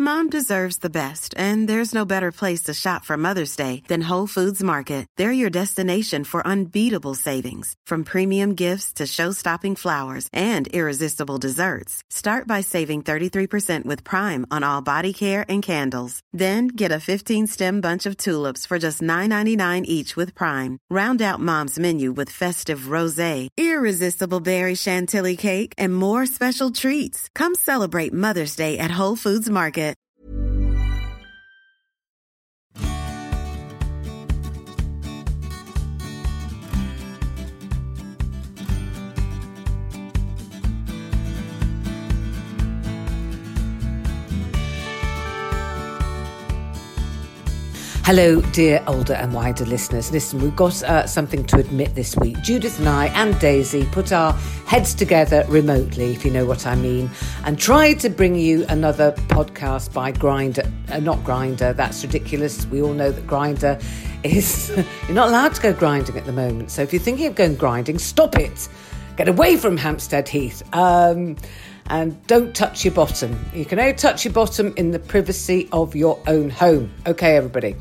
Mom deserves the best, and there's no better place to shop for Mother's Day than Whole Foods Market. They're your destination for unbeatable savings, from premium gifts to show-stopping flowers and irresistible desserts. Start by saving 33% with Prime on all body care and candles. Then get a 15-stem bunch of tulips for just $9.99 each with Prime. Round out Mom's menu with festive rosé, irresistible berry chantilly cake, and more special treats. Come celebrate Mother's Day at Whole Foods Market. Hello, dear older and wider listeners. Listen, we've got something to admit this week. Judith and I and Daisy put our heads together remotely, if you know what I mean, and tried to bring you another podcast by Grindr. Not Grindr, that's ridiculous. We all know that Grindr is... You're not allowed to go grinding at the moment. So if you're thinking of going grinding, stop it. Get away from Hampstead Heath. And don't touch your bottom. You can only touch your bottom in the privacy of your own home. Okay, everybody.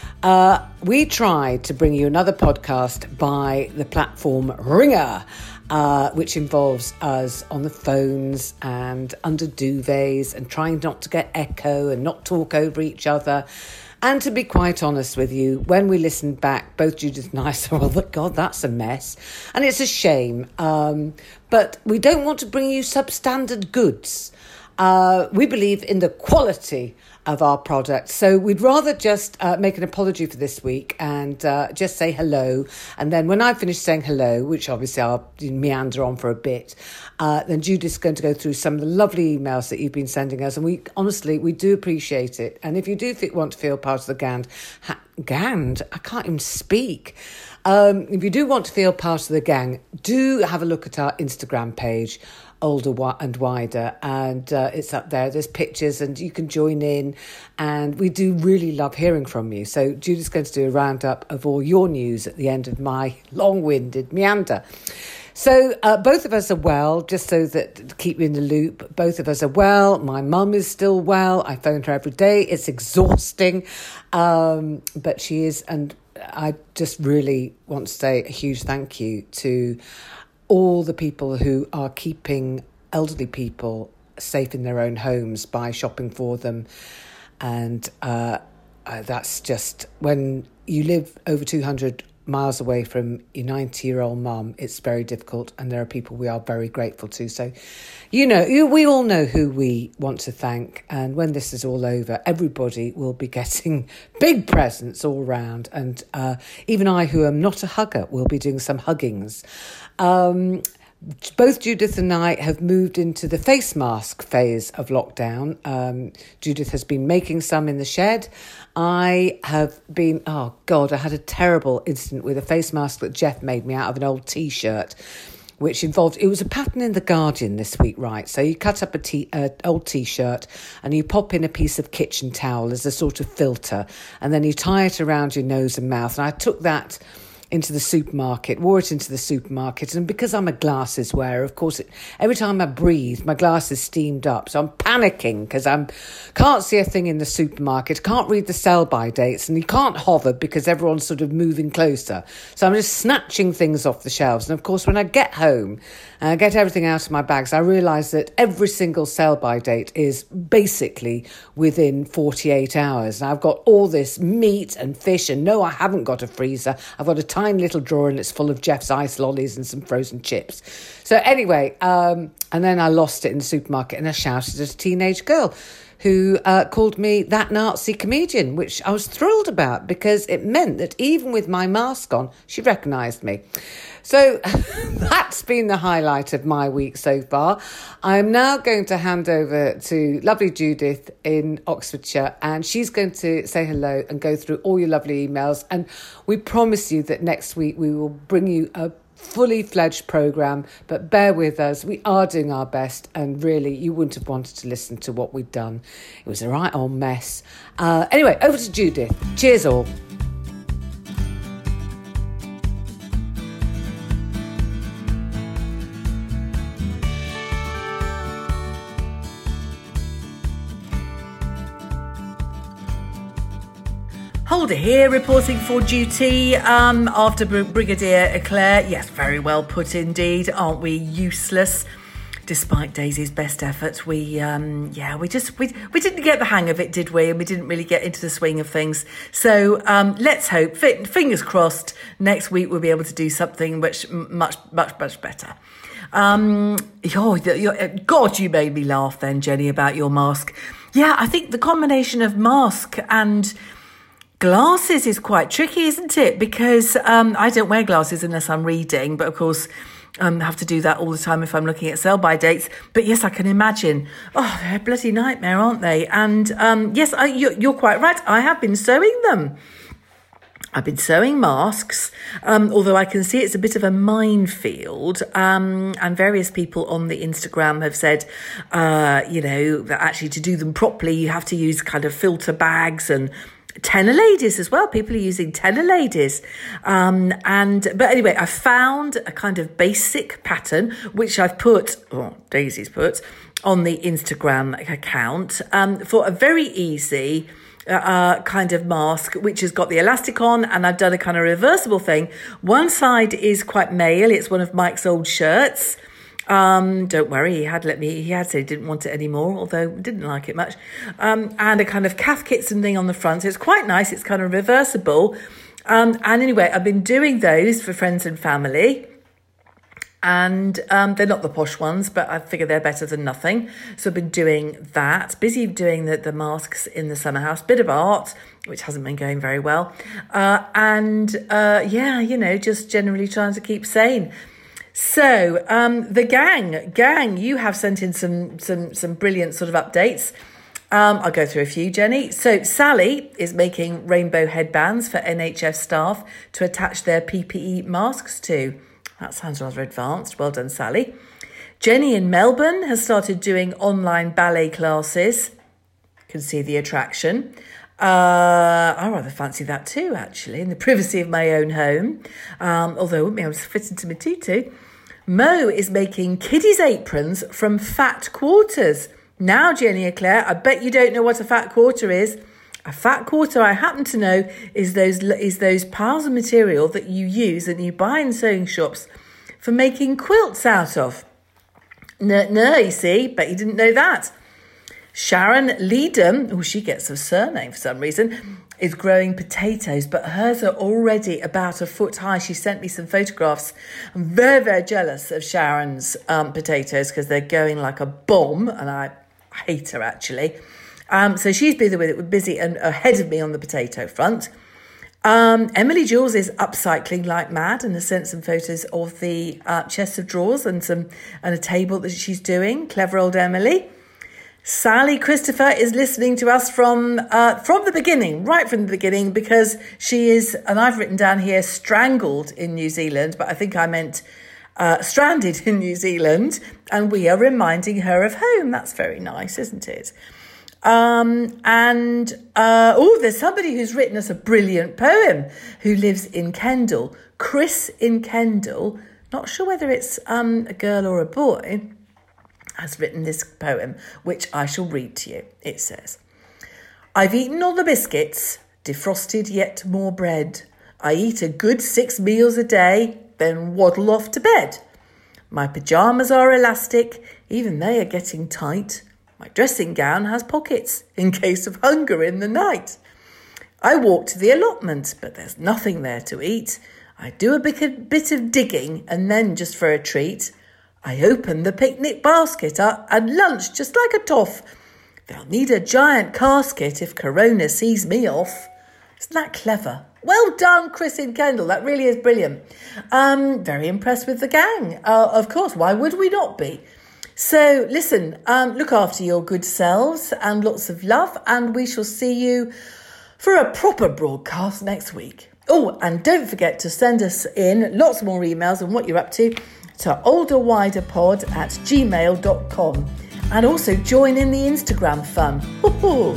We tried to bring you another podcast by the platform Ringer, which involves us on the phones and under duvets and trying not to get echo and not talk over each other. And to be quite honest with you, when we listened back, both Judith and I said, well, God, that's a mess. And it's a shame. But we don't want to bring you substandard goods. We believe in the quality of our product. So we'd rather just make an apology for this week and just say hello. And then when I finish saying hello, which obviously I'll meander on for a bit, then Judith's going to go through some of the lovely emails that you've been sending us. And we do appreciate it. And if you do want to feel part of the gang, I can't even speak. If you do want to feel part of the gang, do have a look at our Instagram page, Older and Wider, and it's up there. There's pictures and you can join in, and we do really love hearing from you. So Judith's going to do a roundup of all your news at the end of my long-winded meander. So both of us are well, just so that to keep you in the loop. Both of us are well. My mum is still well. I phone her every day. It's exhausting, but she is. And I just really want to say a huge thank you to all the people who are keeping elderly people safe in their own homes by shopping for them. And that's just, when you live over 200 miles away from your 90-year-old mum, it's very difficult, and there are people we are very grateful to. So, we all know who we want to thank, and when this is all over, everybody will be getting big presents all round, and even I, who am not a hugger, will be doing some huggings. Both Judith and I have moved into the face mask phase of lockdown. Judith has been making some in the shed. I have been, I had a terrible incident with a face mask that Jeff made me out of an old T-shirt, which involved, it was a pattern in The Guardian this week, right? So you cut up an old T-shirt and you pop in a piece of kitchen towel as a sort of filter, and then you tie it around your nose and mouth. And I took that into the supermarket, wore it into the supermarket, and because I'm a glasses wearer, of course, every time I breathe, my glasses steamed up. So I'm panicking because I can't see a thing in the supermarket, can't read the sell-by dates, and you can't hover because everyone's sort of moving closer. So I'm just snatching things off the shelves. And of course, when I get home and I get everything out of my bags, I realise that every single sell-by date is basically within 48 hours. And I've got all this meat and fish, and no, I haven't got a freezer. I've got a tiny little drawer and it's full of Jeff's ice lollies and some frozen chips. So anyway, and then I lost it in the supermarket, and I shouted at a teenage girl who called me that Nazi comedian, which I was thrilled about because it meant that even with my mask on, she recognised me. So that's been the highlight of my week so far. I'm now going to hand over to lovely Judith in Oxfordshire, and she's going to say hello and go through all your lovely emails. And we promise you that next week we will bring you a fully fledged programme, but bear with us. We are doing our best, and really you wouldn't have wanted to listen to what we'd done. It was a right old mess. Anyway, over to Judith. Cheers all. Holder here, reporting for duty after Brigadier Eclair. Yes, very well put indeed. Aren't we useless? Despite Daisy's best efforts, we didn't get the hang of it, did we? And we didn't really get into the swing of things. So let's hope, fingers crossed, next week we'll be able to do something which much better. God, you made me laugh then, Jenny, about your mask. Yeah, I think the combination of mask and glasses is quite tricky, isn't it? Because I don't wear glasses unless I'm reading, but of course have to do that all the time if I'm looking at sell-by dates. But yes, I can imagine. Oh, they're a bloody nightmare, aren't they? And yes, you're quite right. I have been sewing them. I've been sewing masks, although I can see it's a bit of a minefield. And various people on the Instagram have said, that actually to do them properly, you have to use kind of filter bags and tenor ladies as well. People are using tenor ladies. But anyway, I found a kind of basic pattern, which I've Daisy's put on the Instagram account, for a very easy kind of mask, which has got the elastic on, and I've done a kind of reversible thing. One side is quite male. It's one of Mike's old shirts. Don't worry, he had said he didn't want it anymore, although didn't like it much. And a kind of Cath Kidston thing on the front. So it's quite nice. It's kind of reversible. And anyway, I've been doing those for friends and family. And they're not the posh ones, but I figure they're better than nothing. So I've been doing that. Busy doing the masks in the summer house. Bit of art, which hasn't been going very well. Just generally trying to keep sane. So, the gang, you have sent in some brilliant sort of updates. I'll go through a few, Jenny. So, Sally is making rainbow headbands for NHS staff to attach their PPE masks to. That sounds rather advanced. Well done, Sally. Jenny in Melbourne has started doing online ballet classes. Can see the attraction. I rather fancy that too, actually, in the privacy of my own home. Although I wouldn't be able to fit into my tutu. Mo is making kiddies' aprons from fat quarters. Now, Jenny Eclair, I bet you don't know what a fat quarter is. A fat quarter, I happen to know, is those piles of material that you use and you buy in sewing shops for making quilts out of. No, you see, bet you didn't know that. Sharon Leedham, she gets a surname for some reason, is growing potatoes, but hers are already about a foot high. She sent me some photographs. I'm very, very jealous of Sharon's potatoes because they're going like a bomb, and I hate her, actually. So she's busy and ahead of me on the potato front. Emily Jules is upcycling like mad and has sent some photos of the chest of drawers and a table that she's doing. Clever old Emily. Sally Christopher is listening to us from the beginning, right from the beginning, because she is, and I've written down here, strangled in New Zealand, but I think I meant stranded in New Zealand, and we are reminding her of home. That's very nice, isn't it? There's somebody who's written us a brilliant poem who lives in Kendal. Chris in Kendal, not sure whether it's a girl or a boy, has written this poem, which I shall read to you. It says, I've eaten all the biscuits, defrosted yet more bread. I eat a good 6 meals a day, then waddle off to bed. My pyjamas are elastic, even they are getting tight. My dressing gown has pockets in case of hunger in the night. I walk to the allotment, but there's nothing there to eat. I do a bit of digging, and then just for a treat, I open the picnic basket and lunch just like a toff. They'll need a giant casket if Corona sees me off. Isn't that clever? Well done, Chris in Kendal. That really is brilliant. Very impressed with the gang. Of course, why would we not be? So, listen, look after your good selves and lots of love, and we shall see you for a proper broadcast next week. Oh, and don't forget to send us in lots more emails on what you're up to olderwiderpod@gmail.com, and also join in the Instagram fun. Hoo-hoo.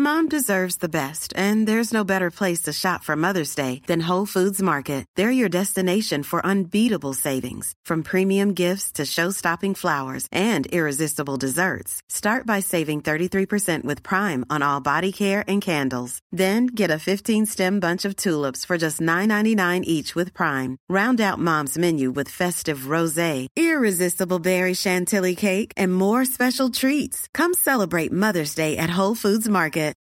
Mom deserves the best, and there's no better place to shop for Mother's Day than Whole Foods Market. They're your destination for unbeatable savings, from premium gifts to show-stopping flowers and irresistible desserts. Start by saving 33% with Prime on all body care and candles. Then get a 15-stem bunch of tulips for just $9.99 each with Prime. Round out Mom's menu with festive rosé, irresistible berry chantilly cake, and more special treats. Come celebrate Mother's Day at Whole Foods Market.